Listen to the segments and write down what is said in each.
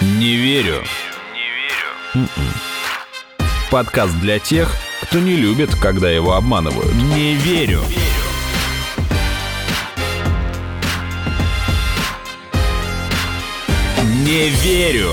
Не верю. Подкаст для тех, кто не любит, когда его обманывают. Не верю. Не верю.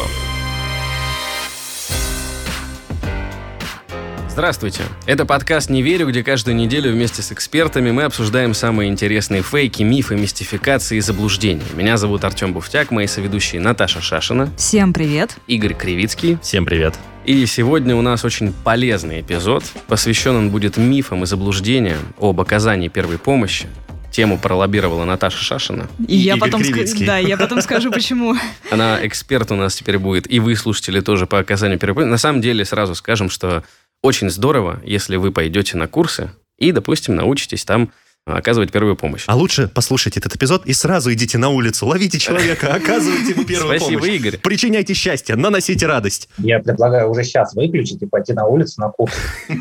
Здравствуйте. Это подкаст «Не верю», где каждую неделю вместе с экспертами мы обсуждаем самые интересные фейки, мифы, мистификации и заблуждения. Меня зовут Артем Буфтяк, мои соведущие Наташа Шашина. Всем привет. Игорь Кривицкий. Всем привет. И сегодня у нас очень полезный эпизод. Посвящен он будет мифам и заблуждениям об оказании первой помощи. Тему пролоббировала Наташа Шашина. И я потом скажу, почему. Она эксперт у нас теперь будет, и вы, слушатели, тоже по оказанию первой помощи. На самом деле, сразу скажем, что очень здорово, если вы пойдете на курсы и, допустим, научитесь там оказывать первую помощь. А лучше послушайте этот эпизод и сразу идите на улицу, ловите человека, оказывайте ему первую помощь. Спасибо, Игорь. Причиняйте счастье, наносите радость. Я предлагаю уже сейчас выключить и пойти на улицу на курс.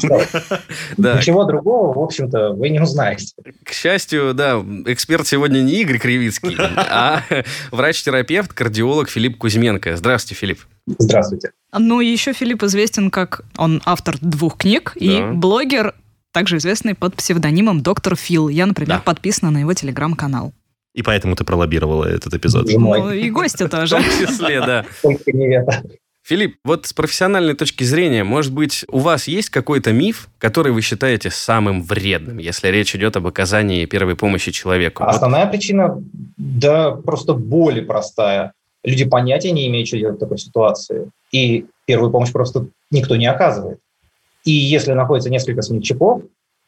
Да. Ничего другого, в общем-то, вы не узнаете. К счастью, да, эксперт сегодня не Игорь Кривицкий, а врач-терапевт, кардиолог Филипп Кузьменко. Здравствуйте, Филипп. Здравствуйте. Ну, еще Филипп известен как он автор 2 книг и блогер, также известный под псевдонимом Доктор Фил. Я, например, подписана на его телеграм-канал. И поэтому ты пролоббировала этот эпизод. Ну, и гостя тоже. В том числе, да. Только не это. Филипп, вот с профессиональной точки зрения, может быть, у вас есть какой-то миф, который вы считаете самым вредным, если речь идет об оказании первой помощи человеку? Основная причина, да, просто более простая. Люди понятия не имеют, что делать в такой ситуации. И первую помощь просто никто не оказывает. И если находится несколько смельчаков,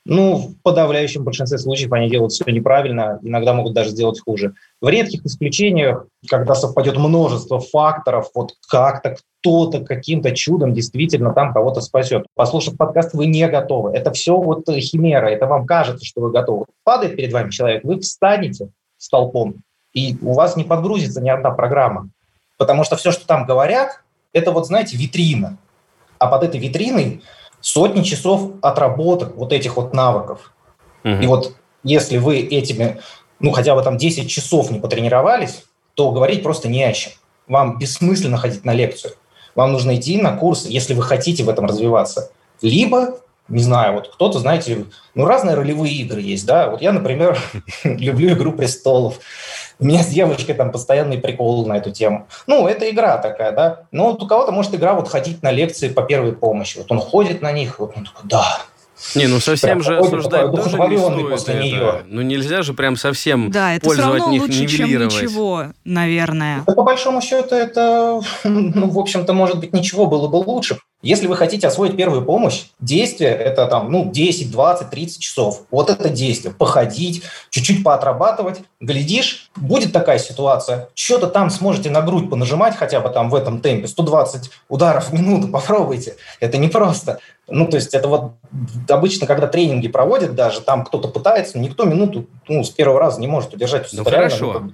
в подавляющем большинстве случаев они делают все неправильно, иногда могут даже сделать хуже. В редких исключениях, когда совпадет множество факторов, вот как-то кто-то каким-то чудом действительно там кого-то спасет. Послушав подкаст, вы не готовы. Это все вот химера, это вам кажется, что вы готовы. Падает перед вами человек, вы встанете столпом, и у вас не подгрузится ни одна программа. Потому что все, что там говорят, это вот, знаете, витрина. А под этой витриной сотни часов отработок вот этих вот навыков. И вот если вы этими, хотя бы там 10 часов не потренировались, то говорить просто не о чем. Вам бессмысленно ходить на лекцию. Вам нужно идти на курс, если вы хотите в этом развиваться. Либо, не знаю, вот кто-то, знаете, разные ролевые игры есть, да. Вот я, например, люблю «Игру престолов». У меня с девочкой там постоянный прикол на эту тему. Это игра такая, да. Но вот у кого-то может игра вот ходить на лекции по первой помощи. Вот он ходит на них, вот он такой, да. Совсем же осуждать тоже не стоит после это. Нее. Нельзя же прям совсем да, это пользу все от равно них лучше, нивелировать. чем ничего, наверное. По большому счету это, в общем-то, может быть, ничего было бы лучше. Если вы хотите освоить первую помощь, действие это 10, 20, 30 часов. Вот это действие. Походить, чуть-чуть поотрабатывать. Глядишь, будет такая ситуация. Что-то там сможете на грудь понажимать хотя бы там в этом темпе. 120 ударов в минуту. Попробуйте. Это непросто. То есть это вот обычно, когда тренинги проводят даже, там кто-то пытается, никто минуту с первого раза не может удержать. Хорошо.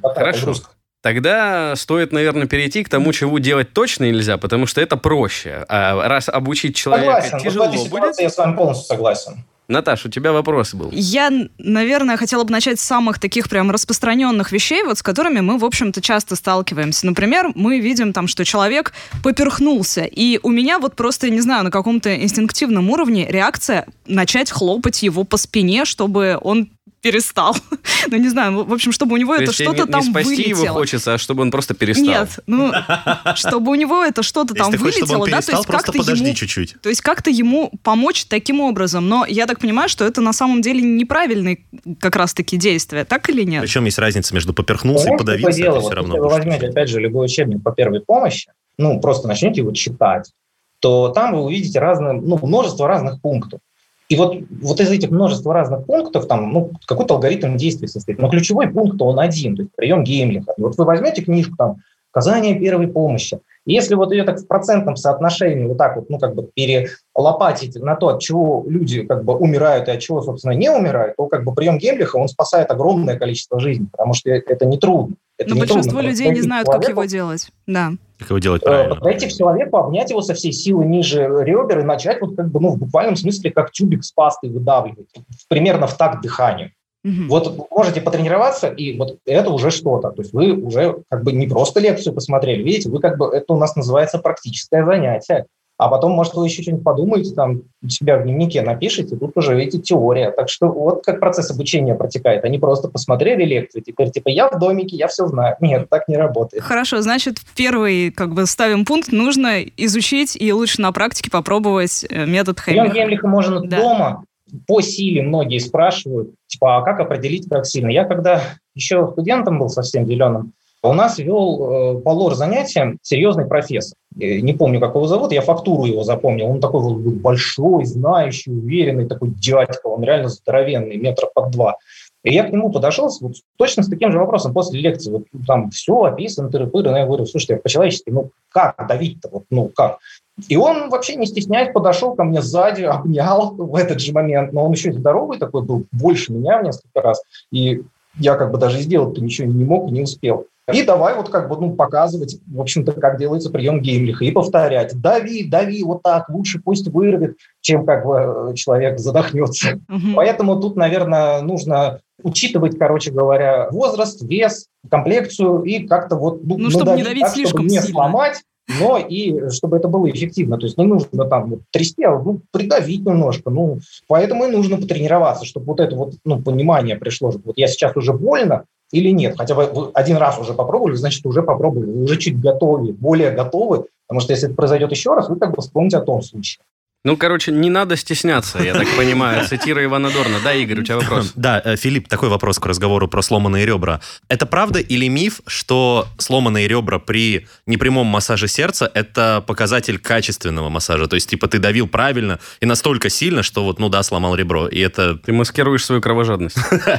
Тогда стоит, наверное, перейти к тому, чего делать точно нельзя, потому что это проще. А раз обучить человека тяжело в этой ситуации я с вами полностью согласен. Наташ, у тебя вопрос был. Я, наверное, хотела бы начать с самых таких прям распространенных вещей, с которыми мы, в общем-то, часто сталкиваемся. Например, мы видим там, что человек поперхнулся, и у меня просто, не знаю, на каком-то инстинктивном уровне реакция начать хлопать его по спине, чтобы он перестал. Не знаю, в общем, чтобы у него это что-то там вылетело. Не спасти его хочется, а чтобы он просто перестал. Нет, чтобы у него это что-то там вылетело, да, то есть как-то подожди чуть-чуть. То есть как-то ему помочь таким образом. Но я так понимаю, что это на самом деле неправильные как раз-таки действия, так или нет? Причем есть разница между поперхнулся и подавиться, это все равно. Если вы возьмете, опять же, любой учебник по первой помощи, просто начнете его читать, то там вы увидите множество разных пунктов. И вот из этих множества разных пунктов там, какой-то алгоритм действий состоит. Но ключевой пункт, он один, то есть прием Геймлиха. Вот вы возьмете книжку там «Оказание первой помощи». И если вот ее так в процентном соотношении вот так перелопатить на то, от чего люди умирают и от чего, собственно, не умирают, то прием Геймлиха, он спасает огромное количество жизней, потому что это нетрудно. Но большинство людей не знают, как его делать. Да. Как его делать правильно? Подойти к человеку, обнять его со всей силы ниже ребер и начать в буквальном смысле как тюбик с пастой выдавливать, примерно в такт дыханию. Вот можете потренироваться, и вот это уже что-то. То есть вы уже как бы не просто лекцию посмотрели, видите, вы как бы, это у нас называется практическое занятие. А потом, может, вы еще что-нибудь подумаете, там, у себя в дневнике напишите, тут уже, видите, теория. Так что вот как процесс обучения протекает. Они просто посмотрели лекцию, теперь типа я в домике, я все знаю. Нет, так не работает. Хорошо, значит, первый, как бы, ставим пункт, нужно изучить и лучше на практике попробовать метод Хеммиха. Гемлиха можно дома. По силе многие спрашивают, типа, а как определить, как сильно? Я когда еще студентом был совсем зеленым, у нас вел по лор-занятиям серьезный профессор. Не помню, как его зовут, я фактуру его запомнил. Он такой вот был большой, знающий, уверенный такой дядька, он реально здоровенный, метров под 2. И я к нему подошел вот, точно с таким же вопросом после лекции. Вот там все описано, тыры-пыры. Но я говорю, слушайте, по-человечески, ну как давить-то? Вот, ну как? И он вообще не стесняясь подошел ко мне сзади, обнял в этот же момент. Но он еще и здоровый такой был, больше меня в несколько раз. И я как бы даже сделать-то ничего не мог и не успел. И давай вот как бы показывать, в общем-то, как делается прием Геймлиха, и повторять. Дави, вот так, лучше пусть вырвет, чем как бы человек задохнется. Поэтому тут, наверное, нужно учитывать, короче говоря, возраст, вес, комплекцию и как-то вот чтобы не давить так, слишком чтобы не сильно. Сломать, но и чтобы это было эффективно. То есть не нужно там трясти, а придавить немножко. Поэтому и нужно потренироваться, чтобы вот это вот понимание пришло. Вот я сейчас уже больно или нет. Хотя вы один раз уже попробовали, значит, уже попробовали. Вы уже чуть готовы, более готовы. Потому что если это произойдет еще раз, вы как бы вспомните о том случае. Короче, не надо стесняться, я так понимаю, цитируя Ивана Дорна. Да, Игорь, у тебя вопрос? Да, Филипп, такой вопрос к разговору про сломанные ребра. Это правда или миф, что сломанные ребра при непрямом массаже сердца – это показатель качественного массажа? То есть, типа, ты давил правильно и настолько сильно, что вот, сломал ребро, и это… Ты маскируешь свою кровожадность.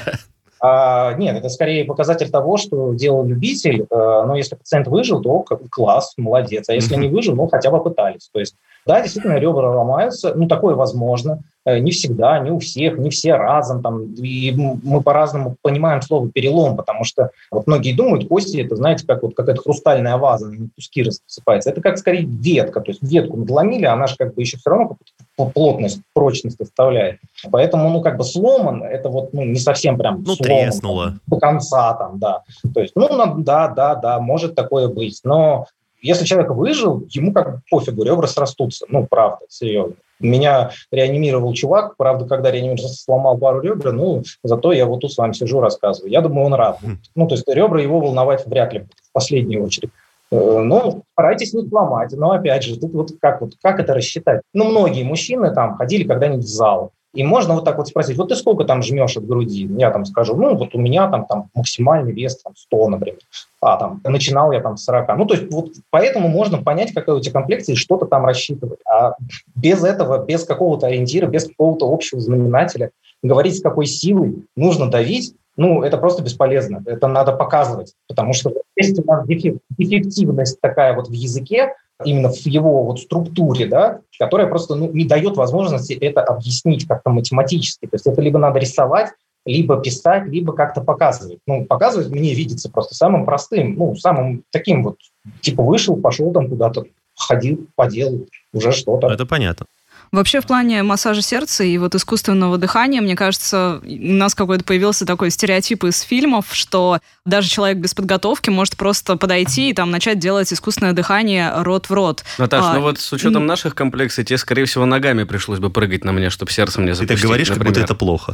Нет, это скорее показатель того, что делал любитель, но если пациент выжил, то класс, молодец, а если не выжил, хотя бы пытались. То есть, да, действительно, ребра ломаются, такое возможно, не всегда, не у всех, не все разом, и мы по-разному понимаем слово «перелом», потому что вот многие думают, кости, это, знаете, как вот какая-то хрустальная ваза, на куски рассыпается, это как скорее ветка, то есть ветку надломили, она же как бы еще все равно какую-то плотность, прочность оставляет. Поэтому, сломан, это вот не совсем прям сломан. Треснуло. До конца да. То есть, да, может такое быть, но если человек выжил, ему как бы пофигу, ребра срастутся, правда, серьезно. Меня реанимировал чувак, правда, когда реанимировал, сломал пару ребер, зато я вот тут с вами сижу, рассказываю. Я думаю, он рад. То есть ребра его волновать вряд ли в последнюю очередь. Старайтесь не сломать. Но опять же, тут как это рассчитать? Многие мужчины там ходили когда-нибудь в зал. И можно вот так вот спросить, вот ты сколько там жмешь от груди? Я там скажу, вот у меня там максимальный вес 100, например. Начинал я с 40. То есть вот поэтому можно понять, какая у тебя комплекция, и что-то там рассчитывать. А без этого, без какого-то ориентира, без какого-то общего знаменателя, говорить, с какой силой нужно давить, это просто бесполезно. Это надо показывать. Потому что есть у нас дефективность такая вот в языке, именно в его вот структуре, да, которая просто не дает возможности это объяснить как-то математически. То есть это либо надо рисовать, либо писать, либо как-то показывать. Показывать мне видится просто самым простым, самым таким вот, типа вышел, пошел там куда-то, ходил, поделал, уже что-то. Это понятно. Вообще в плане массажа сердца и вот искусственного дыхания, мне кажется, у нас какой-то появился такой стереотип из фильмов, что даже человек без подготовки может просто подойти и начать делать искусственное дыхание рот в рот. Наташ, с учетом наших комплексий, тебе, скорее всего, ногами пришлось бы прыгать на мне, чтобы сердце мне запустить. Ты так говоришь, например. как будто это плохо.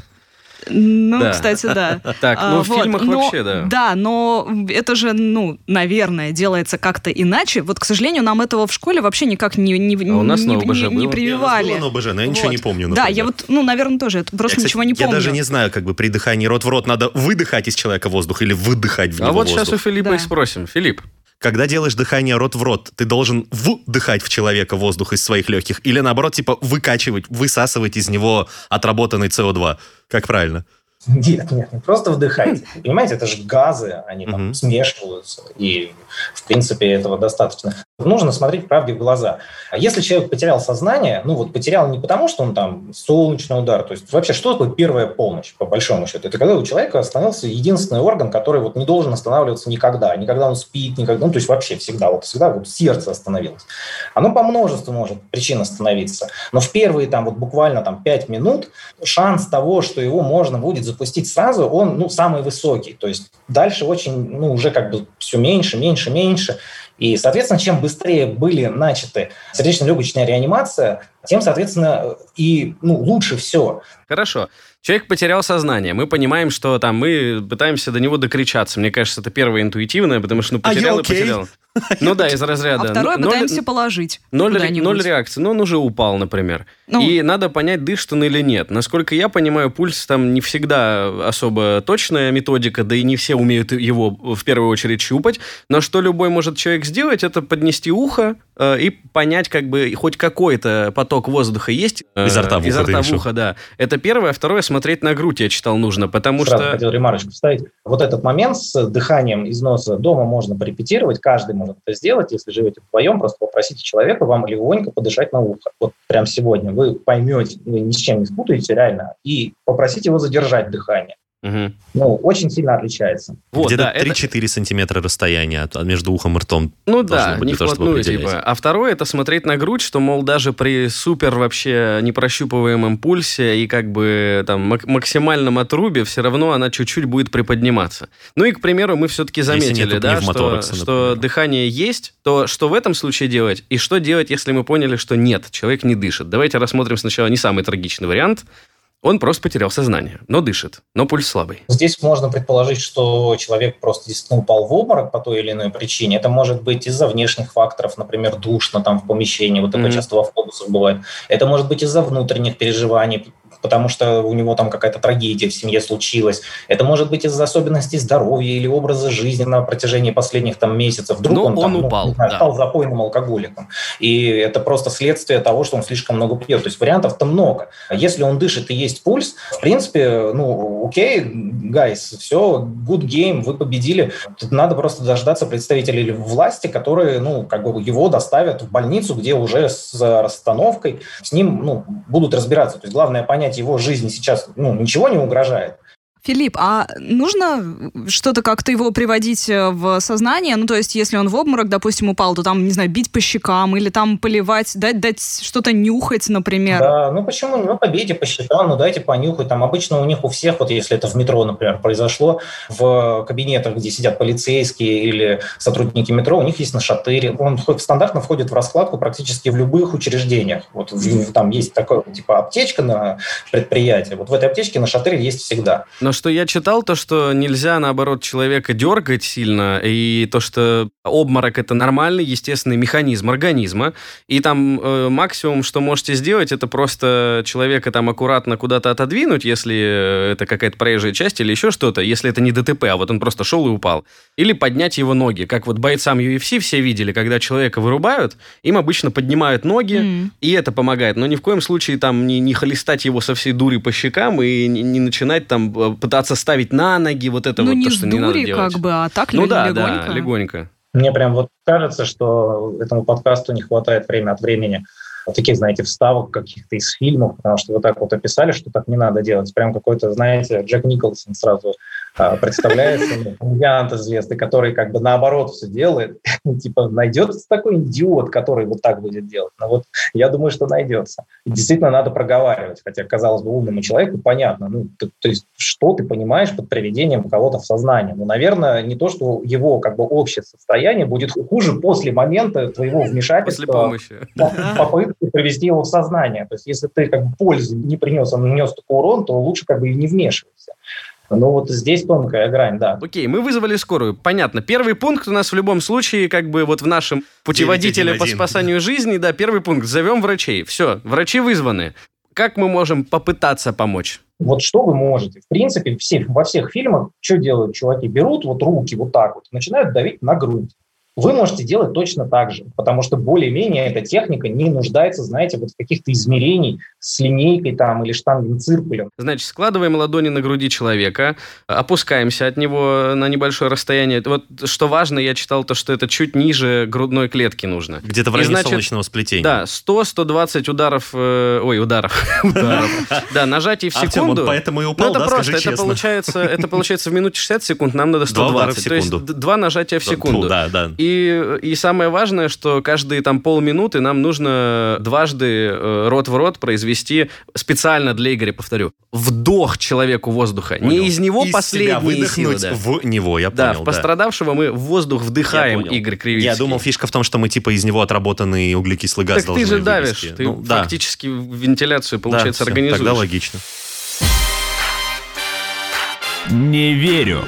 Да. Кстати, да. Так, в фильмах вообще, да. Да, но это же, наверное, делается как-то иначе. Вот, к сожалению, нам этого в школе вообще никак не у нас на ОБЖ было. прививали. У нас было на ОБЖ, но я ничего не помню. Да, я наверное, тоже просто ничего не помню. Я даже не знаю, при дыхании рот в рот надо выдыхать из человека воздух или выдыхать в него воздух. Сейчас у Филиппа и спросим. Филипп. Когда делаешь дыхание рот в рот, ты должен вдыхать в человека воздух из своих легких или, наоборот, выкачивать, высасывать из него отработанный СО2? Как правильно? Нет, просто вдыхайте. Понимаете, это же газы, они смешиваются, и, в принципе, этого достаточно. Нужно смотреть правде в глаза. А если человек потерял сознание, потерял не потому, что он там солнечный удар, то есть вообще что такое первая помощь, по большому счету? Это когда у человека остановился единственный орган, который не должен останавливаться никогда он спит, никогда, то есть вообще всегда сердце остановилось. Оно по множеству может причин остановиться, но в первые буквально 5 минут шанс того, что его можно будет запустить сразу, он самый высокий, то есть дальше очень, уже все меньше. И, соответственно, чем быстрее были начаты сердечно-легочная реанимация, тем, соответственно, и лучше все. Хорошо. Человек потерял сознание. Мы понимаем, что мы пытаемся до него докричаться. Мне кажется, это первое интуитивное, потому что потерял и потерял. Из разряда. А второе пытаемся положить. Ноль реакции. Он уже упал, например. И надо понять, дышит он или нет. Насколько я понимаю, пульс не всегда особо точная методика, да и не все умеют его в первую очередь щупать. Но что любой может человек сделать, это поднести ухо и понять, хоть какой-то поток воздуха есть. Изо рта в ухо, да. Это первое. А второе, смотреть на грудь, я читал, нужно, потому Сразу что... хотел ремарочку вставить. Этот момент с дыханием из носа дома можно порепетировать, каждый может это сделать. Если живете вдвоем, просто попросите человека вам легонько подышать на ухо. Прямо сегодня вы поймете, вы ни с чем не спутаете реально, и попросите его задержать дыхание. Угу. Очень сильно отличается. Где-то 3-4 сантиметра расстояния между ухом и ртом. Не вплотную, А второе, это смотреть на грудь, что, даже при супер вообще непрощупываемом пульсе и максимальном отрубе все равно она чуть-чуть будет приподниматься. И, к примеру, мы все-таки заметили, что дыхание есть, то что в этом случае делать? И что делать, если мы поняли, что нет, человек не дышит? Давайте рассмотрим сначала не самый трагичный вариант. Он просто потерял сознание, но дышит, но пульс слабый. Здесь можно предположить, что человек просто действительно упал в обморок по той или иной причине. Это может быть из-за внешних факторов, например, душно в помещении, такое часто в автобусах бывает. Это может быть из-за внутренних переживаний, потому что у него какая-то трагедия в семье случилась. Это может быть из-за особенностей здоровья или образа жизни на протяжении последних месяцев. Вдруг он упал, стал запойным алкоголиком. И это просто следствие того, что он слишком много пьет. То есть вариантов-то много. Если он дышит и есть пульс, в принципе, окей, guys, все, good game, вы победили. Тут надо просто дождаться представителей власти, которые, его доставят в больницу, где уже с расстановкой с ним, будут разбираться. То есть главное понять, его жизни сейчас ничего не угрожает. Филипп, а нужно что-то как-то его приводить в сознание? То есть, если он в обморок, допустим, упал, то бить по щекам или поливать, дать что-то нюхать, например? Да, почему? Побейте по щекам, дайте понюхать. Обычно у всех, если это в метро, например, произошло, в кабинетах, где сидят полицейские или сотрудники метро, у них есть нашатырь. Он стандартно входит в раскладку практически в любых учреждениях. Там есть такая аптечка на предприятии. В этой аптечке нашатырь есть всегда. Но что я читал, то, что нельзя, наоборот, человека дергать сильно, и то, что обморок – это нормальный, естественный механизм организма, и максимум, что можете сделать, это просто человека аккуратно куда-то отодвинуть, если это какая-то проезжая часть или еще что-то, если это не ДТП, а он просто шел и упал. Или поднять его ноги, как бойцам UFC все видели, когда человека вырубают, им обычно поднимают ноги, и это помогает, но ни в коем случае не хлестать его со всей дури по щекам и не начинать пытаться ставить на ноги, то, что не надо делать. А так легонько. Да, легонько. Мне прям кажется, что этому подкасту не хватает время от времени таких, вставок каких-то из фильмов, потому что вы так описали, что так не надо делать. Прям какой-то, Джек Николсон сразу представляется, комедиант известный, который наоборот все делает. Найдется такой идиот, который так будет делать. Но я думаю, что найдется. И действительно надо проговаривать, хотя, казалось бы, умному человеку понятно. То есть, что ты понимаешь под приведением кого-то в сознание? Наверное, не то, что его общее состояние будет хуже после момента твоего вмешательства. После помощи. Попытки привести его в сознание. То есть, если ты пользу не принес, он нанес такой урон, то лучше и не вмешивайся. Здесь тонкая грань, да. Окей, мы вызвали скорую. Понятно. Первый пункт у нас в любом случае, в нашем путеводителе по спасанию жизни, первый пункт. Зовем врачей. Все, врачи вызваны. Как мы можем попытаться помочь? Что вы можете? В принципе, во всех фильмах что делают чуваки? Берут руки так начинают давить на грудь. вы можете делать точно так же, потому что более-менее эта техника не нуждается, знаете, вот в каких-то измерений с линейкой там или штангенциркулем. Значит, складываем ладони на груди человека, опускаемся от него на небольшое расстояние. Вот что важно, я читал то, что это чуть ниже грудной клетки нужно. Где-то в районе солнечного сплетения. Да, 100-120 ударов. Да, нажатий в секунду. Артем, он поэтому и упал, да, скажи честно. Это получается в минуте 60 секунд, нам надо 120. 2 удара в секунду. То есть 2 нажатия в секунду. Да. И самое важное, что каждые там полминуты нам нужно дважды рот в рот произвести специально для Игоря, повторю, вдох человеку воздуха. Понял. Не из него из последние силы. Да. В него, я понял. Да, в пострадавшего мы в воздух вдыхаем, Игорь Кривицкий. Я думал, фишка в том, что мы типа из него отработанный углекислый газ так должны ты же вывести. давишь, ты фактически вентиляцию, получается, да, организуешь. Тогда логично. Не верю.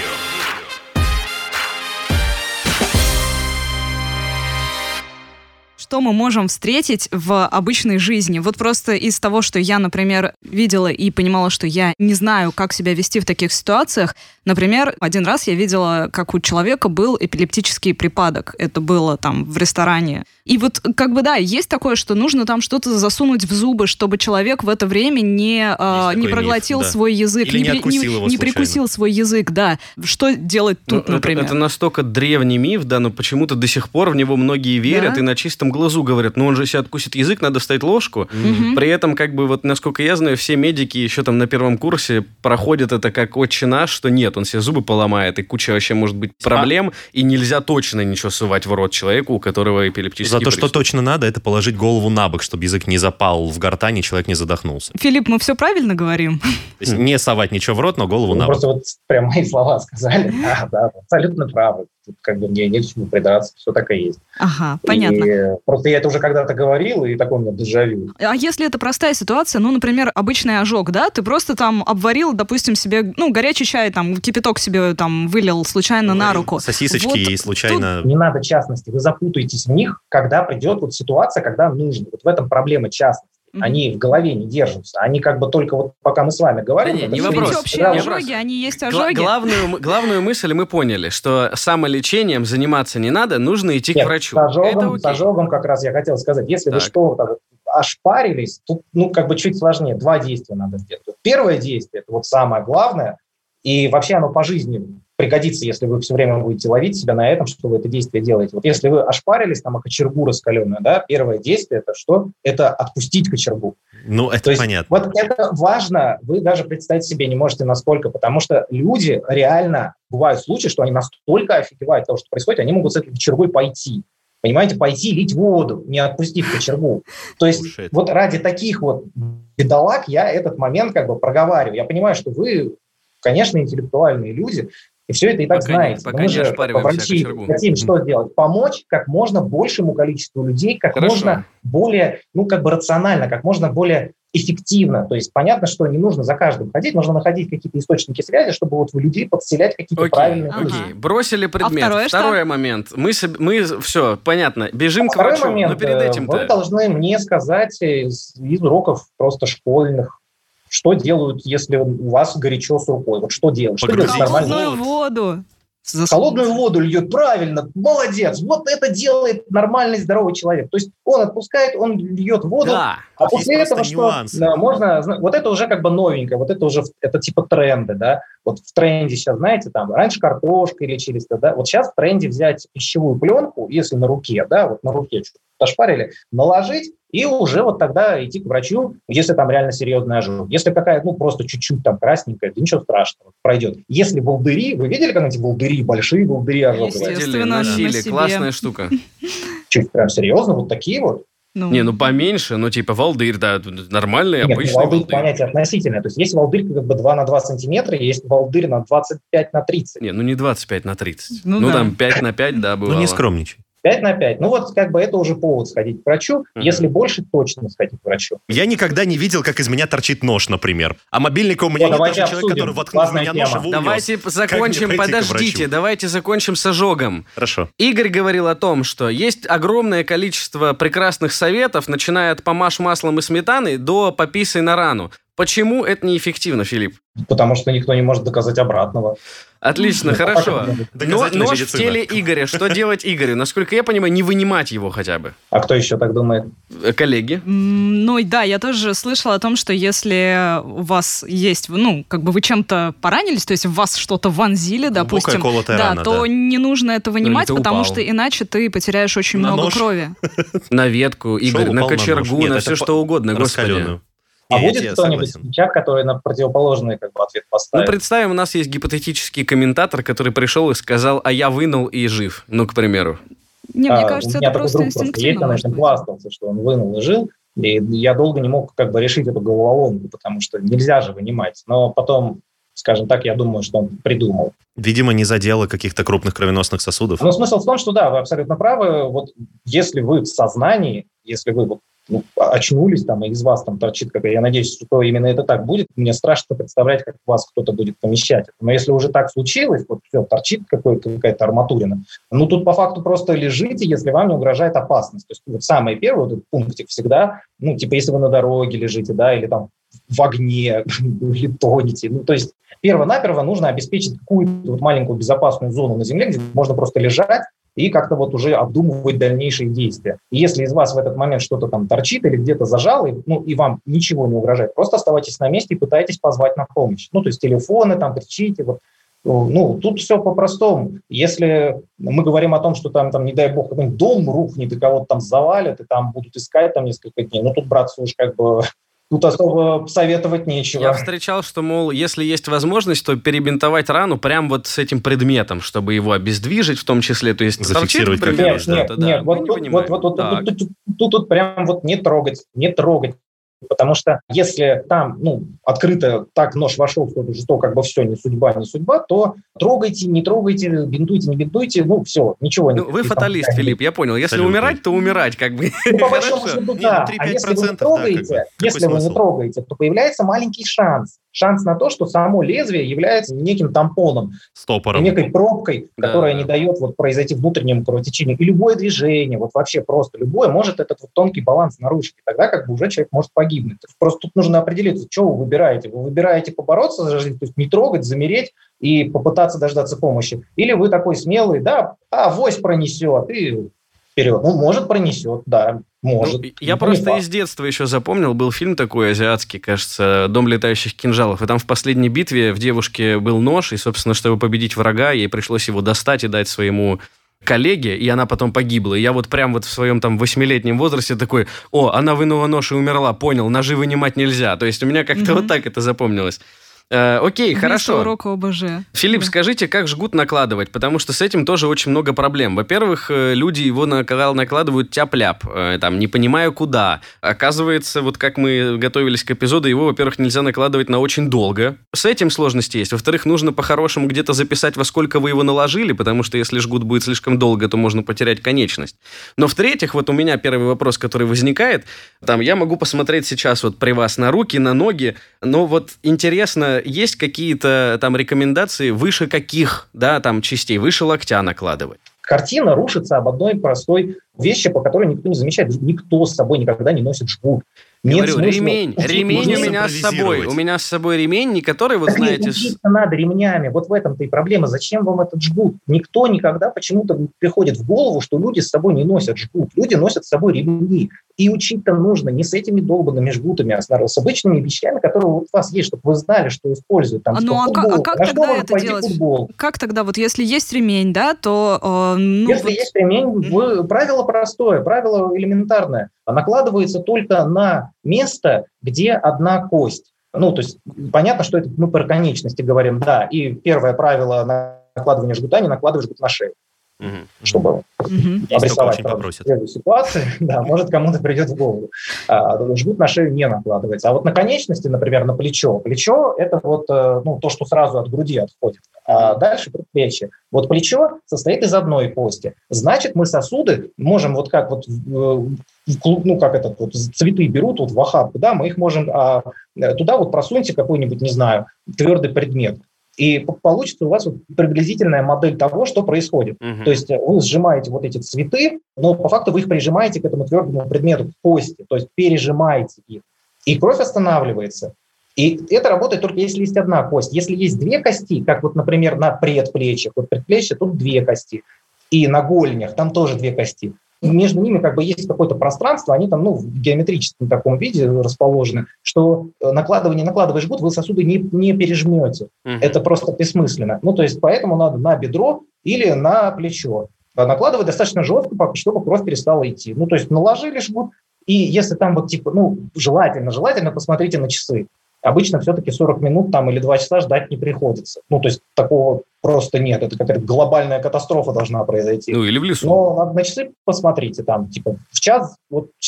Что мы можем встретить в обычной жизни? Вот просто из того, что я, например, видела и понимала, что я не знаю, как себя вести в таких ситуациях. Например, один раз я видела, как у человека был эпилептический припадок. Это было там в ресторане. И вот как бы да, есть такое, что нужно там что-то засунуть в зубы, чтобы человек в это время не проглотил миф, да. свой язык, Или не откусил его не случайно. прикусил свой язык, да. Что делать тут, например? Это настолько древний миф, да, но почему-то до сих пор в него многие верят, Да? и на чистом глазу говорят, ну он же себе откусит язык, надо вставить ложку. При этом, как бы, вот насколько я знаю, все медики еще там на первом курсе проходят это как отче наш, что нет, он себе зубы поломает, и куча вообще может быть проблем, и нельзя точно ничего сувать в рот человеку, у которого эпилептический Зато приступ. что точно надо, это положить голову на бок, чтобы язык не запал в гортань, и человек не задохнулся. Филипп, мы все правильно говорим? То есть не совать ничего в рот, но голову на бок. Просто вот прям мои слова сказали. Да, абсолютно правы. Тут как бы мне не к чему придраться, все так и есть. Ага, понятно. И просто я это уже когда-то говорил, и такой у меня дежавю. А если это простая ситуация, ну, например, обычный ожог, да, ты просто там обварил, допустим, себе, ну, горячий чай, там, кипяток себе там вылил случайно на руку. Сосисочки Вот и случайно... Не надо частности, вы запутаетесь в них, когда придет вот ситуация, когда нужно. Вот в этом проблема частности. Они в голове не держатся. Они как бы только вот пока мы с вами говорим... Да это не все вопрос. есть. Вообще Да, ожоги, они есть ожоги. Главную мысль мы поняли, что самолечением заниматься не надо, нужно идти Нет, к врачу. С ожогом как раз я хотел сказать. Если вы Так. что-то вот ошпарились, тут, ну, как бы чуть сложнее. 2 действия надо сделать. Первое действие, это вот самое главное, и вообще оно по жизни пригодится, если вы все время будете ловить себя на этом, что вы это действие делаете. Вот если вы ошпарились, там, о кочергу раскаленную, да, первое действие – это что? Это отпустить кочергу. Ну, это То есть, понятно. вот это важно, вы даже представить себе не можете насколько, потому что люди реально, бывают случаи, что они настолько офигевают от того, что происходит, они могут с этой кочергой пойти. Понимаете, пойти лить воду, не отпустив кочергу. То есть вот ради таких вот бедолаг я этот момент как бы проговариваю. Я понимаю, что вы, конечно, интеллектуальные люди, и все это и так знаете. Пока мы не же, ошпариваем врачи, кочергу. хотим что сделать? Помочь как можно большему количеству людей, как Хорошо. можно более, ну, как бы рационально, как можно более эффективно. То есть понятно, что не нужно за каждым ходить, нужно находить какие-то источники связи, чтобы вот в людей подселять какие-то правильные Ага. мысли. Окей, бросили предмет. второе что? Второй момент. Мы все, понятно, бежим к Второй врачу. момент, Но перед вы этим-то... должны мне сказать из уроков просто школьных, что делают, если у вас горячо с рукой. Вот что делать? Что делать нормально? Холодную воду. Холодную воду льет, правильно, молодец. Вот это делает нормальный здоровый человек. То есть он отпускает, он льет воду, Да. а Есть после этого просто что? нюансы. Да, можно, вот это уже как бы новенькое, вот это уже это типа тренды, да. Вот в тренде сейчас, знаете, там раньше картошкой лечились, да. Вот сейчас в тренде взять пищевую пленку, если на руке, да, вот на руке что-то ошпарили, наложить и уже вот тогда идти к врачу, если там реально серьезный ожог. Если какая-то, ну, просто чуть-чуть там красненькая, да ничего страшного, пройдет. Если волдыри, вы видели когда-нибудь волдыри, большие волдыри ожоговые? Естественно. Видели, на носили, себе. классная штука. Чуть прям серьезно, вот такие вот. Не, ну поменьше, ну типа волдырь, да, нормальный, Нет, обычный волдырь волдырь. понятие относительное. То есть есть волдырь как бы 2 на 2 сантиметра, есть волдырь на 25 на 30. Не, ну не 25 на 30. Ну Ну, да. там 5 на 5, да, бывало. Ну, не скромничай. 5 на 5. Ну вот как бы это уже повод сходить к врачу. Если больше, точно сходить к врачу. Я никогда не видел, как из меня торчит нож, например. А мобильника у меня Вот, нет, давайте даже человек, обсудим. который воткнул в Классная меня нож и тема. унес. Давайте закончим, Как мне пройти к подождите, врачу? давайте закончим с ожогом. Хорошо. Игорь говорил о том, что есть огромное количество прекрасных советов, начиная от помажь маслом и сметаной до пописай на рану. Почему это неэффективно, Филипп? Потому что никто не может доказать обратного. Отлично, хорошо. Но Доказательная нож в медицина. теле Игоря. Что делать Игорю? Насколько я понимаю, не вынимать его хотя бы. А кто еще так думает? Коллеги? Ну, да, я тоже слышала о том, что если у вас есть, вы чем-то поранились, то есть в вас что-то вонзили, допустим, колотая рана, то не нужно это вынимать, ты потому упал. что иначе ты потеряешь очень На много нож? крови. На ветку, Игорь, на упал на нож? кочергу, Нет, на это все что угодно, господи. Раскаленную. А Нет, будет я кто-нибудь согласен. в чат, который на противоположный ответ поставит? Представим, у нас есть гипотетический комментатор, который пришел и сказал, а я вынул и жив. К примеру. Не, мне кажется, у меня это такой просто друг есть, инстинктивно. он может этим быть. хвастался, что он вынул и жил, и я долго не мог решить эту головоломку, потому что нельзя же вынимать. Но потом, скажем так, я думаю, что он придумал. Видимо, не задело каких-то крупных кровеносных сосудов. Но смысл в том, что да, вы абсолютно правы. Вот если вы в сознании, если вы очнулись и из вас торчит я надеюсь, что именно это так будет. Мне страшно представлять, как вас кто-то будет помещать. Но если уже так случилось, все, торчит какая-то арматурина, тут по факту просто лежите, если вам не угрожает опасность. То есть самый первый этот пунктик всегда, если вы на дороге лежите, или в огне, или тонете. То есть перво-наперво нужно обеспечить какую-то маленькую безопасную зону на земле, где можно просто лежать и как-то уже обдумывать дальнейшие действия. И если из вас в этот момент что-то торчит или где-то зажало, и вам ничего не угрожает, просто оставайтесь на месте и пытайтесь позвать на помощь. То есть телефоны, кричите. Тут все по-простому. Если мы говорим о том, что не дай бог, какой-нибудь дом рухнет и кого-то завалят, и будут искать несколько дней, тут, братцы, уж тут особо советовать нечего. Я встречал, что, мол, если есть возможность, то перебинтовать рану прямо с этим предметом, чтобы его обездвижить в том числе. То есть Зафиксировать торчит, например, Нет, что-то, да, мы не вынимаем. Тут прям не трогать. Потому что если там, открыто так нож вошел, что все, не судьба, то трогайте, не трогайте, бинтуйте, не бинтуйте, все, ничего не. Вы фаталист, Филипп, я понял. Если Абсолютно. умирать, то умирать, По большому счету, да. А если вы не трогаете, то появляется маленький шанс. Шанс на то, что само лезвие является неким тампоном, Стопором. некой пробкой, которая Да. не дает произойти внутреннему кровотечению. И любое движение, вообще просто любое, может этот тонкий баланс нарушить. И тогда уже человек может погибнуть. Просто тут нужно определиться, что вы выбираете. Вы выбираете побороться за жизнь, то есть не трогать, замереть и попытаться дождаться помощи. Или вы такой смелый, авось пронесет, и вперед. Может пронесет, да, может. Я просто из детства еще запомнил, был фильм такой азиатский, кажется, «Дом летающих кинжалов», и там в последней битве в девушке был нож, и, собственно, чтобы победить врага, ей пришлось его достать и дать своему коллеге, и она потом погибла. И я прям в своем 8-летнем возрасте такой, она вынула нож и умерла, понял, ножи вынимать нельзя. То есть у меня как-то так это запомнилось. Окей, Вместо хорошо. урока ОБЖ. Филипп, скажите, как жгут накладывать? Потому что с этим тоже очень много проблем. Во-первых, люди его накладывают тяп-ляп, не понимая куда. Оказывается, как мы готовились к эпизоду, его, во-первых, нельзя накладывать на очень долго. С этим сложности есть. Во-вторых, нужно по-хорошему где-то записать, во сколько вы его наложили, потому что если жгут будет слишком долго, то можно потерять конечность. Но в-третьих, у меня первый вопрос, который возникает, я могу посмотреть сейчас при вас на руки, на ноги, но интересно, есть какие-то рекомендации выше каких, частей, выше локтя накладывать? Картина рушится об одной простой вещи, по которой никто не замечает. Никто с собой никогда не носит жгут. Нет Говорю, смысла. ремень у меня с собой. У меня с собой ремень, не который, знаете... Учиться надо ремнями. В этом-то и проблема. Зачем вам этот жгут? Никто никогда почему-то не приходит в голову, что люди с собой не носят жгут. Люди носят с собой ремни. И учить-то нужно не с этими долбанными жгутами, а с обычными вещами, которые у вас есть, чтобы вы знали, что используют. Как тогда это делать? Футбол. Как тогда, если есть ремень, то... Если есть ремень, правило простое, правило элементарное. Накладывается только на место, где одна кость. То есть понятно, что это мы про конечности говорим, да. И первое правило накладывания жгута: не накладывай жгут на шею. Чтобы обрисовать эту ситуацию, может, кому-то придет в голову. Жгут на шею не накладывается. А на конечности, например, на плечо. Плечо – это то, что сразу от груди отходит. А дальше предплечье. Плечо состоит из одной кости. Значит, мы сосуды можем цветы берут в охапку, мы их можем туда просуньте какой-нибудь, не знаю, твердый предмет. И получится у вас приблизительная модель того, что происходит. То есть вы сжимаете эти цветы, но по факту вы их прижимаете к этому твердому предмету, к кости, то есть пережимаете их. И кровь останавливается. И это работает только если есть одна кость. Если есть две кости, как вот, например, на предплечьях, вот предплечье, тут две кости, и на голенях там тоже две кости. Между ними как бы есть какое-то пространство, они там, в геометрическом таком виде расположены, что накладывая жгут, вы сосуды не пережмете. Это просто бессмысленно. То есть поэтому надо на бедро или на плечо. Накладывать достаточно жестко, чтобы кровь перестала идти. То есть наложили жгут, и если там желательно посмотрите на часы. Обычно все-таки 40 минут или 2 часа ждать не приходится. То есть такого просто нет. Это какая-то глобальная катастрофа должна произойти. Или в лесу. Но на часы посмотрите, в час,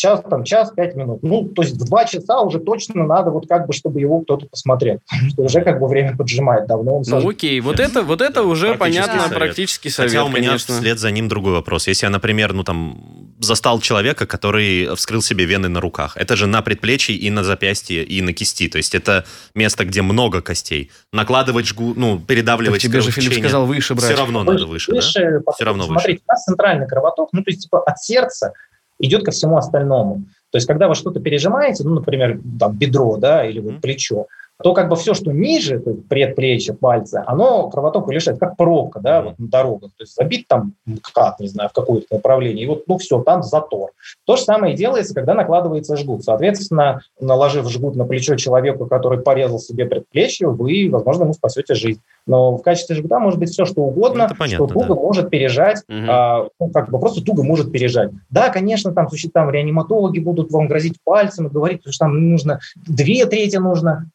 час 5 минут. То есть в 2 часа уже точно надо чтобы его кто-то посмотрел. Что уже время поджимает давно. Окей, вот это уже понятно, практический совет, Хотя у меня конечно. вслед за ним другой вопрос. Если я, например, застал человека, который вскрыл себе вены на руках. Это же на предплечье и на запястье, и на кисти. То есть это место, где много костей. Накладывать жгут, передавливать тебе же Филипп сказал выше брать. Все равно надо выше, да? Все равно Смотрите, у нас центральный кровоток, то есть от сердца идет ко всему остальному. То есть когда вы что-то пережимаете, например, бедро, или плечо, то все, что ниже, то есть предплечье, пальцы, оно кровоток лишает, как пробка, на дорогах. То есть забит МКАД, не знаю, в какое-то направление, и все, там затор. То же самое делается, когда накладывается жгут. Соответственно, наложив жгут на плечо человеку, который порезал себе предплечье, вы, возможно, ему спасете жизнь. Но в качестве жгута может быть все, что угодно, понятно, что туго может пережать, просто туго может пережать. Да, конечно, там реаниматологи будут вам грозить пальцем и говорить, что там нужно 2/3 нужно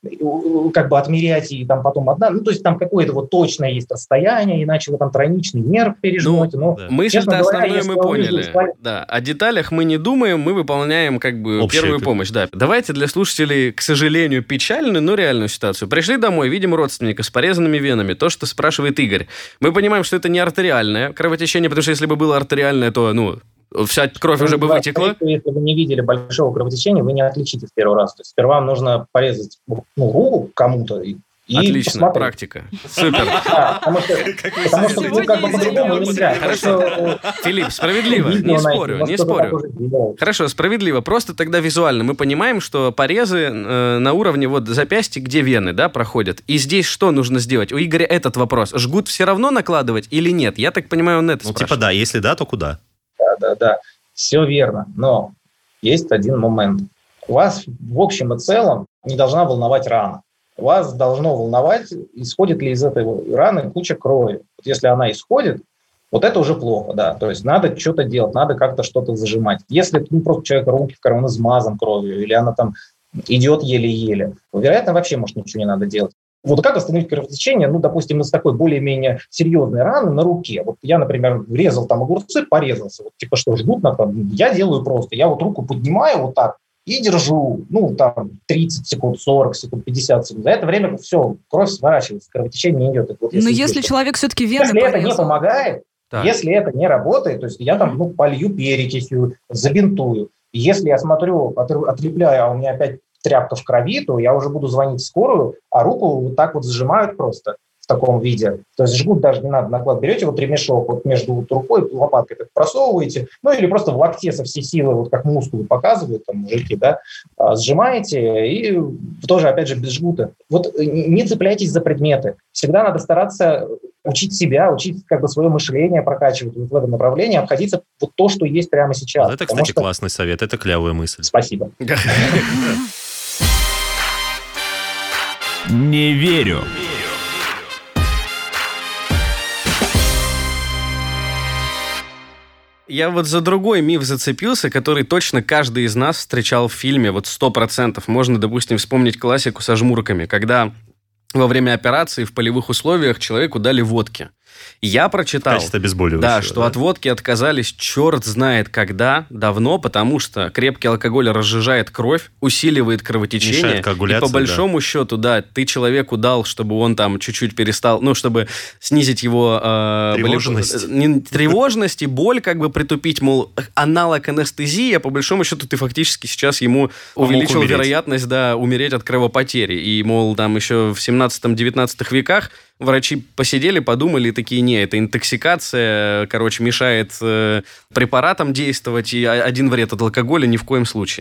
отмерять, и потом одна. То есть там какое-то точное есть расстояние, иначе вы тройничный нерв пережмете. Мысль-то основную мы поняли. Да. О деталях мы не думаем, мы выполняем первую помощь. Да. Давайте для слушателей, к сожалению, печальную, но реальную ситуацию. Пришли домой, видим родственника с порезанными венами. То, что спрашивает Игорь. Мы понимаем, что это не артериальное кровотечение, потому что если бы было артериальное, то, вся кровь уже бы вытекла. Если вы не видели большого кровотечения, вы не отличите в первый раз. То есть сперва нужно порезать руку кому-то и отлично, посмотреть. Практика. Супер. Потому что по-другому нельзя. Хорошо. Филипп, справедливо. Не спорю. Хорошо, справедливо. Просто тогда визуально мы понимаем, что порезы на уровне запястья, где вены, проходят. И здесь что нужно сделать? У Игоря этот вопрос. Жгут все равно накладывать или нет? Я так понимаю, он это спрашивает. Да. Если да, то куда? Да. Все верно. Но есть один момент. Вас в общем и целом не должна волновать рана. Вас должно волновать, исходит ли из этой раны куча крови. Если она исходит, это уже плохо, да. То есть надо что-то делать, надо как-то что-то зажимать. Если просто человек руки он измазан кровью, или она идет еле-еле, вероятно, вообще, может, ничего не надо делать. Как остановить кровотечение, допустим, из такой более-менее серьезной раны на руке. Я, например, резал огурцы, порезался. Жгут я делаю просто. Я руку поднимаю так, и держу, 30 секунд, 40 секунд, 50 секунд. За это время все, кровь сворачивается, кровотечение не идет. Но если человек все-таки вены порезал, это не помогает, так. Если это не работает, то есть я полью перекисью, забинтую. Если я смотрю, отлепляю, а у меня опять тряпка в крови, то я уже буду звонить в скорую, а руку зажимают просто в таком виде. То есть жгут даже не надо накладывать. Берете ремешок между рукой, лопаткой просовываете, или просто в локте со всей силы, как мускулы показывают мужики, сжимаете и тоже, опять же, без жгута. Не цепляйтесь за предметы. Всегда надо стараться учить себя, учить свое мышление, прокачивать в этом направлении, обходиться то, что есть прямо сейчас. Это, кстати, классный совет, это клевая мысль. Спасибо. Не верю. Я за другой миф зацепился, который точно каждый из нас встречал в фильме, 100%. Можно, допустим, вспомнить классику со жмурками, когда во время операции в полевых условиях человеку дали водки. Я прочитал, что от водки отказались черт знает когда, давно, потому что крепкий алкоголь разжижает кровь, усиливает кровотечение. И по большому счету, ты человеку дал, чтобы он чуть-чуть перестал, чтобы снизить его тревожность и боль, притупить, аналог анестезии, а по большому счету ты фактически сейчас ему увеличил вероятность умереть от кровопотери. И, еще в 17-19 веках врачи посидели, подумали и такие, это интоксикация, мешает препаратам действовать, и один вред от алкоголя ни в коем случае.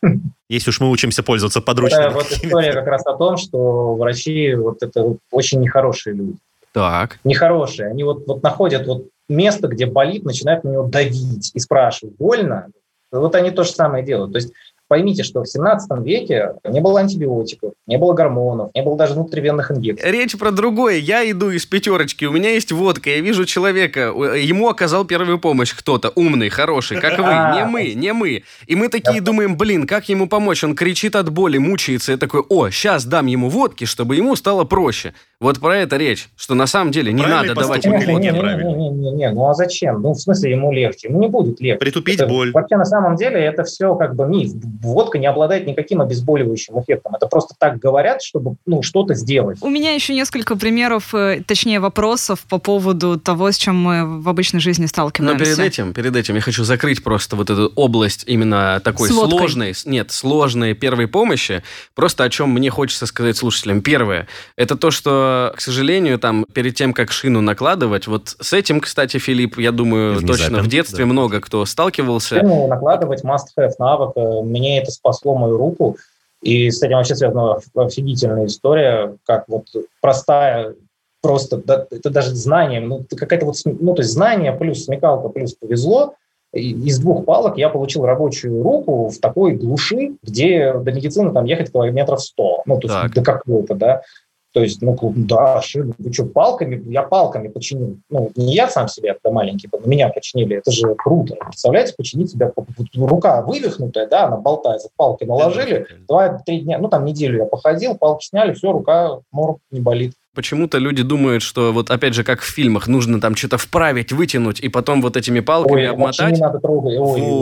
Если уж мы учимся пользоваться Это подручными. вот история как раз о том, что врачи вот это очень нехорошие люди. Так. Нехорошие. Они вот находят вот место, где болит, начинают на него давить и спрашивают, больно? Вот они то же самое делают. То есть поймите, что в 17 веке не было антибиотиков, не было гормонов, не было даже внутривенных инъекций. Речь про другое. Я иду из пятерочки, у меня есть водка, я вижу человека, ему оказал первую помощь кто-то, умный, хороший, как вы, не мы. И мы такие думаем, блин, как ему помочь? Он кричит от боли, мучается. Я такой, сейчас дам ему водки, чтобы ему стало проще. Вот про это речь, что на самом деле не надо давать ему водки. Не, ну а зачем? Ну, в смысле, ему легче. Ему не будет легче. Притупить боль. Вообще, на самом деле, это все как бы миф. Водка не обладает никаким обезболивающим эффектом. Это просто так говорят, чтобы что-то сделать. У меня еще несколько примеров, точнее вопросов по поводу того, с чем мы в обычной жизни сталкиваемся. Но перед этим я хочу закрыть просто вот эту область именно такой сложной первой помощи. Просто о чем мне хочется сказать слушателям. Первое, это то, что, к сожалению, там перед тем, как шину накладывать, вот с этим, кстати, Филипп, я думаю, точно в детстве много кто сталкивался. Шину накладывать must-have навык. Мне это спасло мою руку. И с этим вообще связана офигительная история, как вот простая, просто, это даже знание, какая-то вот, то есть знание плюс смекалка плюс повезло. Из 2 палок я получил рабочую руку в такой глуши, где до медицины там ехать километров 100. То есть до какого-то, да. То есть, шину, вы что, палками? Я палками починил. Не я сам себе, это маленький был, меня починили. Это же круто. Представляете, починить себя, рука вывихнутая, да, она болтается, палки наложили, 2-3 дня, там неделю я походил, палки сняли, все, рука, не болит. Почему-то люди думают, что вот опять же, как в фильмах, нужно там что-то вправить, вытянуть, и потом вот этими палками обмотать. Не надо трогать.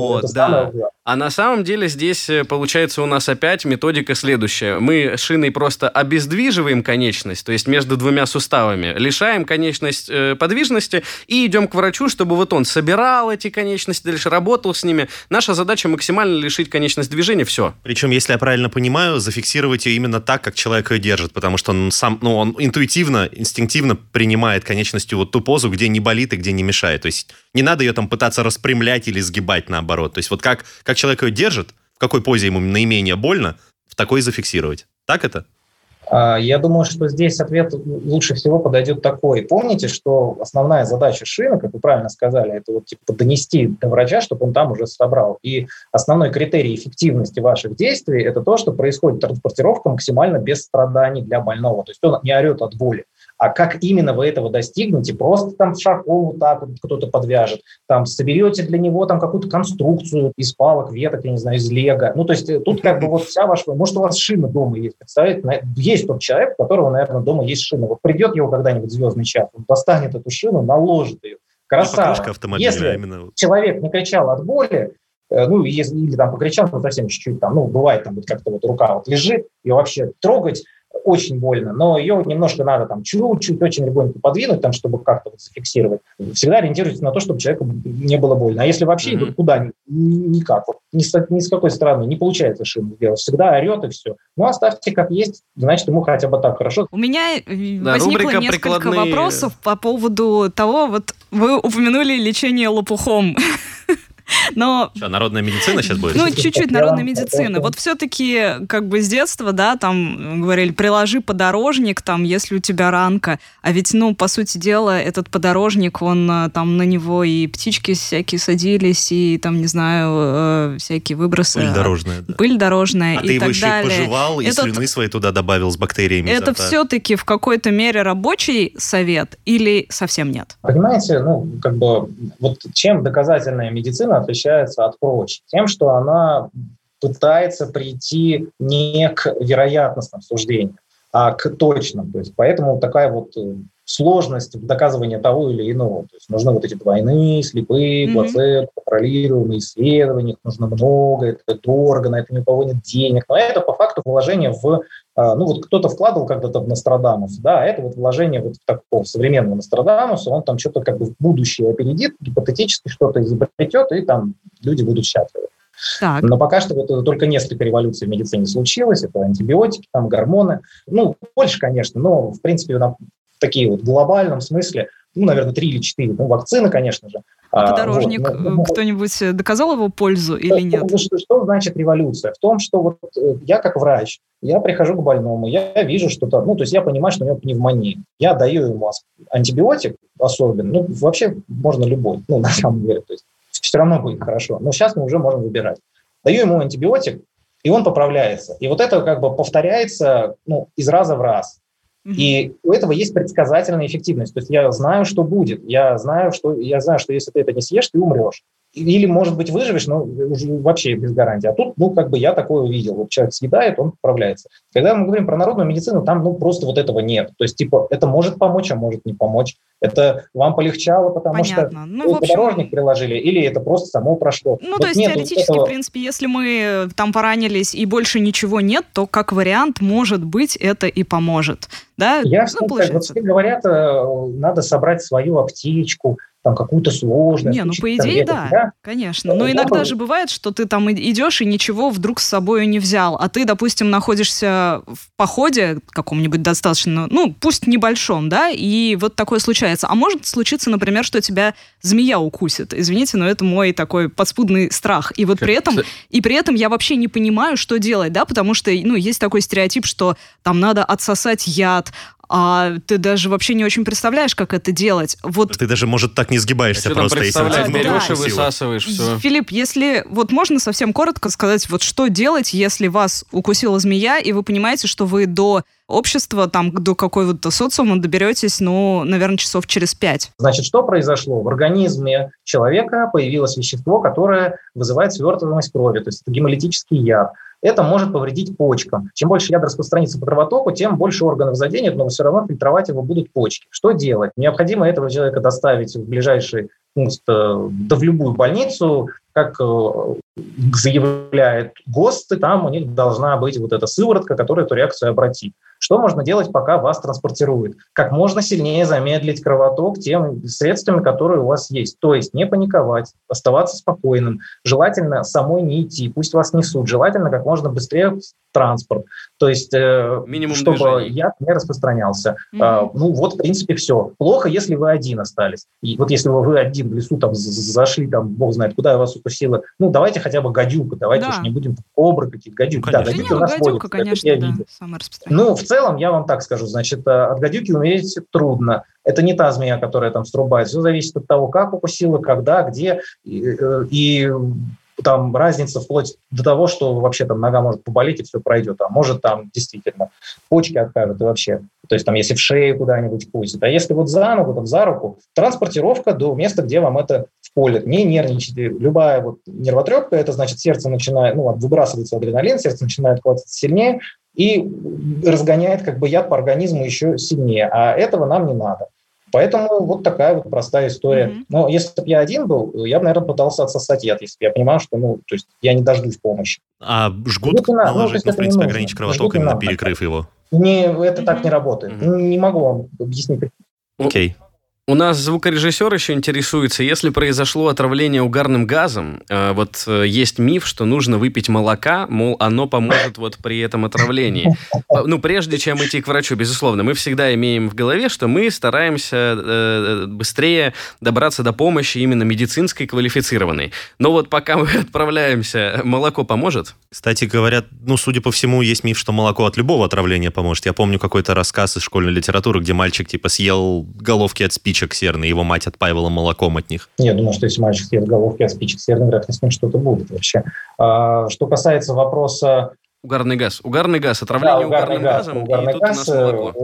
А на самом деле здесь, получается, у нас опять методика следующая. Мы шиной просто обездвиживаем конечность, то есть между 2 суставами, лишаем конечность подвижности и идем к врачу, чтобы вот он собирал эти конечности, дальше работал с ними. Наша задача максимально лишить конечность движения, все. Причем, если я правильно понимаю, зафиксировать ее именно так, как человек ее держит, потому что он сам, он интуитивно, инстинктивно принимает конечностью вот ту позу, где не болит и где не мешает. То есть не надо ее там пытаться распрямлять или сгибать наоборот. То есть вот как человек ее держит, в какой позе ему наименее больно, в такой зафиксировать. Так это? Я думаю, что здесь ответ лучше всего подойдет такой. Помните, что основная задача шины, как вы правильно сказали, это вот донести до врача, чтобы он там уже собрал. И основной критерий эффективности ваших действий – это то, что происходит транспортировка максимально без страданий для больного. То есть он не орет от боли. А как именно вы этого достигнете? Просто там шарком вот так вот кто-то подвяжет, там соберете для него там какую-то конструкцию из палок, веток, я не знаю, из лего. То есть тут как бы вот вся ваша... Может, у вас шина дома есть, представляете? Есть тот человек, у которого, наверное, дома есть шина. Вот придет его когда-нибудь звездный час, он достанет эту шину, наложит ее. Красава. Если человек не кричал от боли, или там покричал, совсем чуть-чуть, бывает, вот как-то вот рука вот лежит, и вообще трогать очень больно, но ее немножко надо там чуть-чуть, очень легонько подвинуть, там, чтобы как-то вот зафиксировать. Всегда ориентируйтесь на то, чтобы человеку не было больно. А если вообще куда никак, вот, ни с какой стороны не получается шину сделать, всегда орет и все. Оставьте как есть, значит, ему хотя бы так хорошо. У меня возникло несколько вопросов по поводу того, вот вы упомянули лечение лопухом. Но... Что, народная медицина сейчас будет? Чуть-чуть народная медицина. Вот все-таки как бы с детства, да, там говорили, приложи подорожник, там, если у тебя ранка. А ведь, по сути дела, этот подорожник, он там на него и птички всякие садились, и там, не знаю, всякие выбросы. Пыль дорожная. Да. Пыль дорожная и так далее. А ты его еще и пожевал, и слюны свои туда добавил с бактериями. Это все-таки в какой-то мере рабочий совет или совсем нет? Понимаете, вот чем доказательная медицина отличается от прочих? Тем, что она пытается прийти не к вероятностным суждениям, а к точным. То есть поэтому такая вот сложность в доказывании того или иного. То есть нужны вот эти двойные, слепые, плацебо, контролируемые исследования, их нужно много, это дорого, на это ни у кого нет денег. Но это по факту вложение в... кто-то вкладывал когда-то в Нострадамус, да, это вот вложение вот в такого современного Нострадамуса, он там что-то как бы в будущее опередит, гипотетически что-то изобретет, и там люди будут счастливы. Так. Но пока что это только несколько революций в медицине случилось, это антибиотики, там гормоны, больше, конечно, но в принципе такие вот в глобальном смысле, наверное, 3 или 4, вакцины, конечно же. Подорожник, кто-нибудь доказал его пользу или нет? Что значит революция? В том, что вот я как врач, я прихожу к больному, я вижу что-то, то есть я понимаю, что у него пневмония. Я даю ему антибиотик особенно, вообще можно любой, на самом деле, то есть все равно будет хорошо. Но сейчас мы уже можем выбирать. Даю ему антибиотик, и он поправляется. И вот это как бы повторяется из раза в раз. И у этого есть предсказательная эффективность. То есть я знаю, что будет. Я знаю, что если ты это не съешь, ты умрешь. Или, может быть, выживешь, но уже вообще без гарантии. А тут, я такое увидел. Вот человек съедает, он поправляется. Когда мы говорим про народную медицину, там, просто вот этого нет. То есть, это может помочь, а может не помочь. Это вам полегчало, потому что подорожник приложили, или это просто само прошло. То есть, теоретически, в принципе, если мы там поранились и больше ничего нет, то, как вариант, может быть, это и поможет. Да? Все говорят, надо собрать свою аптечку, там какую-то сложность. По идее, да, конечно. Но иногда же бывает, что ты там идешь и ничего вдруг с собой не взял, а ты, допустим, находишься в походе каком-нибудь достаточно, пусть небольшом, да, и вот такое случается. А может случиться, например, что тебя змея укусит. Извините, но это мой такой подспудный страх. И вот при этом я вообще не понимаю, что делать, да, потому что, есть такой стереотип, что там надо отсосать яд, а ты даже вообще не очень представляешь, как это делать. Вот. Ты даже, может, так не сгибаешься просто. Если берешь и высасываешь все. Филипп, если можно совсем коротко сказать, что делать, если вас укусила змея, и вы понимаете, что вы до общества, до какого-то социума доберетесь, наверное, часов через 5. Значит, что произошло? В организме человека появилось вещество, которое вызывает свертываемость крови, то есть это гемолитический яд. Это может повредить почкам. Чем больше яд распространится по кровотоку, тем больше органов заденет, но все равно фильтровать его будут почки. Что делать? Необходимо этого человека доставить в ближайший пункт, в любую больницу, как заявляет ГОСТ, и там у них должна быть вот эта сыворотка, которая эту реакцию обратит. Что можно делать, пока вас транспортируют? Как можно сильнее замедлить кровоток теми средствами, которые у вас есть. То есть не паниковать, оставаться спокойным. Желательно самой не идти, пусть вас несут. Желательно как можно быстрее транспорт. То есть, чтобы яд не распространялся. В принципе, все. Плохо, если вы один остались. И вот если вы один в лесу зашли, бог знает куда, вас укусило, давайте хотя бы гадюка, давайте уж не будем кобры какие-то, гадюки. Да, гадюки у нас гадюка, конечно, да, самое распространенное. В целом, я вам так скажу, значит, от гадюки умереть трудно. Это не та змея, которая срубает. Все зависит от того, как укусила, когда, где. И там разница вплоть до того, что вообще нога может поболеть и все пройдет. А может действительно почки откажут и вообще. То есть если в шею куда-нибудь укусит. А если за ногу, за руку, транспортировка до места, где вам это вколет. Не нервничайте. Любая нервотрепка, это значит сердце начинает, выбрасывается адреналин, сердце начинает колотиться сильнее, и разгоняет яд по организму еще сильнее. А этого нам не надо. Поэтому вот такая простая история. Но если бы я один был, я бы, наверное, пытался отсосать яд, если бы я понимал, что то есть я не дождусь помощи. А жгут наложить, в принципе, ограничить кровоток, именно перекрыв его? Это так не работает. Не могу вам объяснить. Окей. У нас звукорежиссер еще интересуется, если произошло отравление угарным газом, есть миф, что нужно выпить молока, мол, оно поможет при этом отравлении. Прежде чем идти к врачу, безусловно, мы всегда имеем в голове, что мы стараемся быстрее добраться до помощи именно медицинской, квалифицированной. Но пока мы отправляемся, молоко поможет? Кстати, говорят, судя по всему, есть миф, что молоко от любого отравления поможет. Я помню какой-то рассказ из школьной литературы, где мальчик съел головки от спичек серной, его мать отпаивала молоком от них. Я думаю, что если мальчик съест головки от спичек серной, вряд ли с ним что-то будет вообще. Что касается вопроса... Угарный газ, отравление угарным газом, угарный газ, у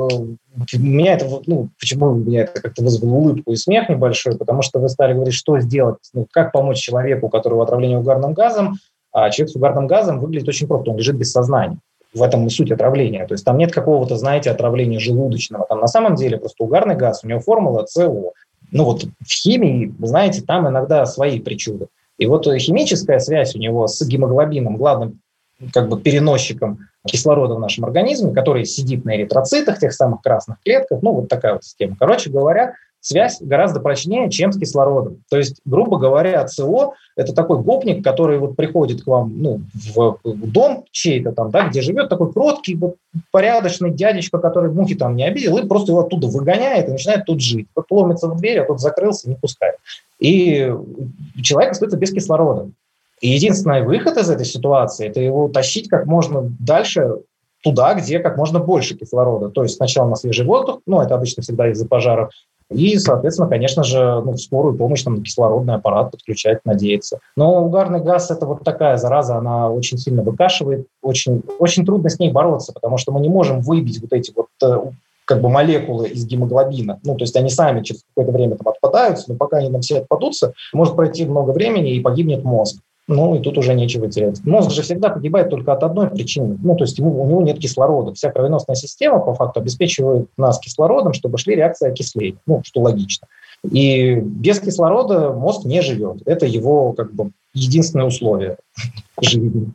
меня почему меня это как-то вызвало улыбку и смех небольшой, потому что вы стали говорить, что сделать, как помочь человеку, у которого отравление угарным газом, а человек с угарным газом выглядит очень просто, он лежит без сознания. В этом и суть отравления. То есть там нет какого-то, отравления желудочного. Там на самом деле просто угарный газ, у него формула СО. В химии, вы знаете, там иногда свои причуды. И химическая связь у него с гемоглобином, главным переносчиком кислорода в нашем организме, который сидит на эритроцитах, тех самых красных клетках, такая система. Короче говоря, связь гораздо прочнее, чем с кислородом. То есть, грубо говоря, СО – это такой гопник, который вот приходит к вам в дом чей-то там, да, где живет такой кроткий, вот, порядочный дядечка, который мухи там не обидел, и просто его оттуда выгоняет и начинает тут жить. Вот ломится в дверь, а тот закрылся, не пускает. И человек остается без кислорода. И единственный выход из этой ситуации – это его тащить как можно дальше туда, где как можно больше кислорода. То есть сначала на свежий воздух, это обычно всегда из-за пожаров, и, соответственно, конечно же, в скорую помощь там, кислородный аппарат подключать, надеяться. Но угарный газ – это вот такая зараза, она очень сильно выкашивает, очень, очень трудно с ней бороться, потому что мы не можем выбить вот эти вот как бы молекулы из гемоглобина. То есть они сами через какое-то время там отпадаются, но пока они нам все отпадутся, может пройти много времени и погибнет мозг. И тут уже нечего терять. Мозг же всегда погибает только от одной причины. То есть у него нет кислорода. Вся кровеносная система, по факту, обеспечивает нас кислородом, чтобы шли реакции окисления. Что логично. И без кислорода мозг не живет. Это его как бы единственное условие жизни.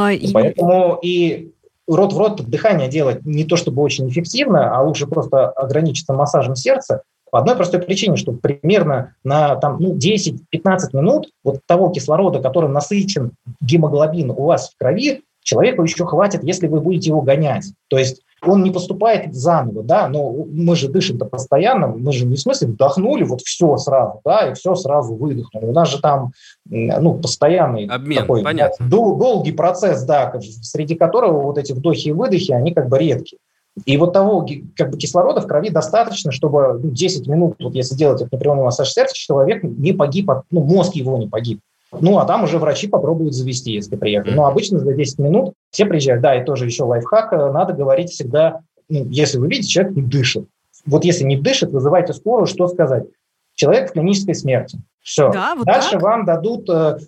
Поэтому и рот в рот дыхание делать не то чтобы очень эффективно, а лучше просто ограничиться массажем сердца. По одной простой причине, что примерно на 10-15 минут вот того кислорода, которым насыщен гемоглобин у вас в крови, человеку еще хватит, если вы будете его гонять. То есть он не поступает заново, да, но мы же дышим-то постоянно, мы же не в смысле вдохнули вот все сразу, да, и все сразу выдохнули. У нас же там, постоянный обмен, такой долгий процесс, да, среди которого вот эти вдохи и выдохи, они как бы редкие. И вот того как бы кислорода в крови достаточно, чтобы 10 минут, вот если делать этот непрерывный массаж сердца, человек не погиб, мозг его не погиб. А там уже врачи попробуют завести, если приехать. Но обычно за 10 минут все приезжают. Да, и тоже еще лайфхак, надо говорить всегда, если вы видите, человек не дышит. Вот если не дышит, вызывайте скорую, что сказать? Человек в клинической смерти. Все. Да, вот дальше так? Вам дадут...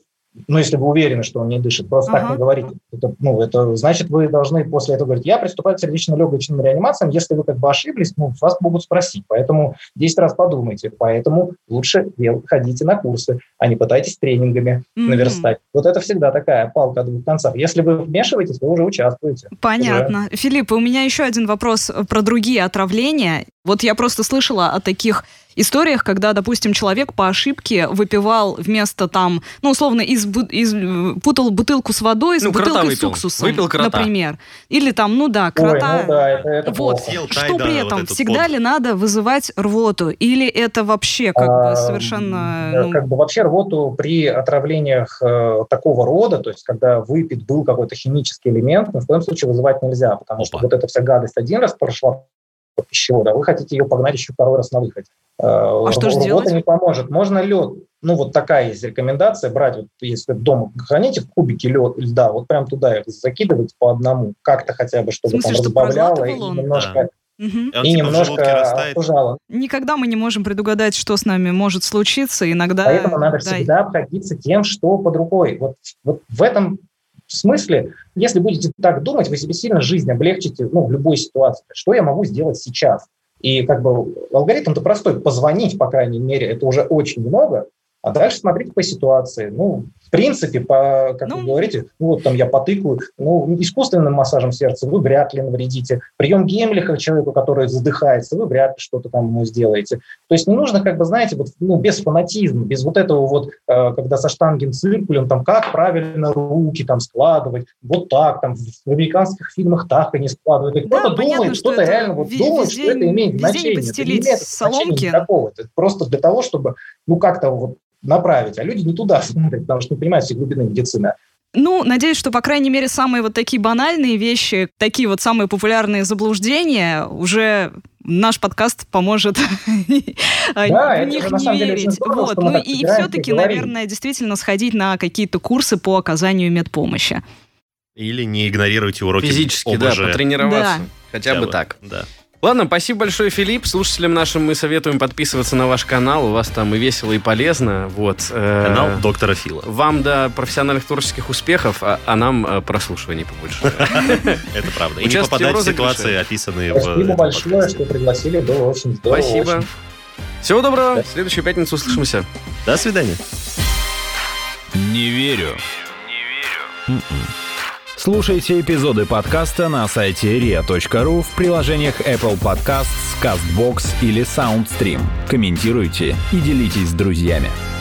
если вы уверены, что он не дышит, просто так не говорите. Это значит, вы должны после этого говорить, я приступаю к сердечно-легочным реанимациям, если вы как бы ошиблись, вас могут спросить, поэтому 10 раз подумайте, поэтому лучше ходите на курсы, а не пытайтесь тренингами наверстать. Вот это всегда такая палка о двух концах. Если вы вмешиваетесь, вы уже участвуете. Понятно. Филипп, у меня еще один вопрос про другие отравления. Вот я просто слышала о таких историях, когда, допустим, человек по ошибке выпивал вместо условно, путал бутылку с водой с бутылкой с уксусом, выпил крота, например. Или крота. Это вот. Что при этом? Всегда ли надо вызывать рвоту? Или это вообще совершенно... вообще рвоту при отравлениях такого рода, то есть когда выпит был какой-то химический элемент, ни в коем случае вызывать нельзя, потому что вот эта вся гадость один раз прошла пищевода, вы хотите ее погнать еще второй раз на выходе. Что же делать? Не поможет. Можно лед. Вот такая есть рекомендация. Брать, если дома храните в кубике льда, вот прям туда их закидывать по одному. Как-то хотя бы, чтобы там разбавляло и немножко... И немножко остужало. Никогда мы не можем предугадать, что с нами может случиться. Иногда... Поэтому надо всегда обходиться тем, что под рукой. Вот в этом смысле, если будете так думать, вы себе сильно жизнь облегчите в любой ситуации. Что я могу сделать сейчас? И алгоритм-то простой. Позвонить, по крайней мере, это уже очень много. А дальше смотрите по ситуации. В принципе, как вы говорите, я потыкаю. Искусственным массажем сердца вы вряд ли навредите. Прием Гемлиха человеку, который задыхается, вы вряд ли что-то там ему сделаете. То есть не нужно, без фанатизма, без вот этого когда со штангенциркулем, как правильно руки складывать, вот так, в американских фильмах так они складывают. Кто-то думает, кто-то реально думает, что это имеет значение. Это не имеет значения никакого. Это просто для того, чтобы как-то направить, а люди не туда смотрят, потому что не понимают всей глубины медицины. Надеюсь, что, по крайней мере, самые такие банальные вещи, такие самые популярные заблуждения, уже наш подкаст поможет в них не верить. И все-таки, наверное, действительно сходить на какие-то курсы по оказанию медпомощи. Или не игнорируйте уроки физически, потренироваться. Хотя бы так. Да. Ладно, спасибо большое, Филипп. Слушателям нашим мы советуем подписываться на ваш канал. У вас там и весело, и полезно. Канал доктора Фила. Вам, профессиональных творческих успехов, а нам прослушиваний побольше. Это правда. И не попадать в ситуации, описанные в этом подкасте. Спасибо большое, что пригласили. Было очень здорово. Спасибо. Всего доброго. В следующую пятницу услышимся. До свидания. Не верю. Слушайте эпизоды подкаста на сайте ria.ru, в приложениях Apple Podcasts, CastBox или SoundStream. Комментируйте и делитесь с друзьями.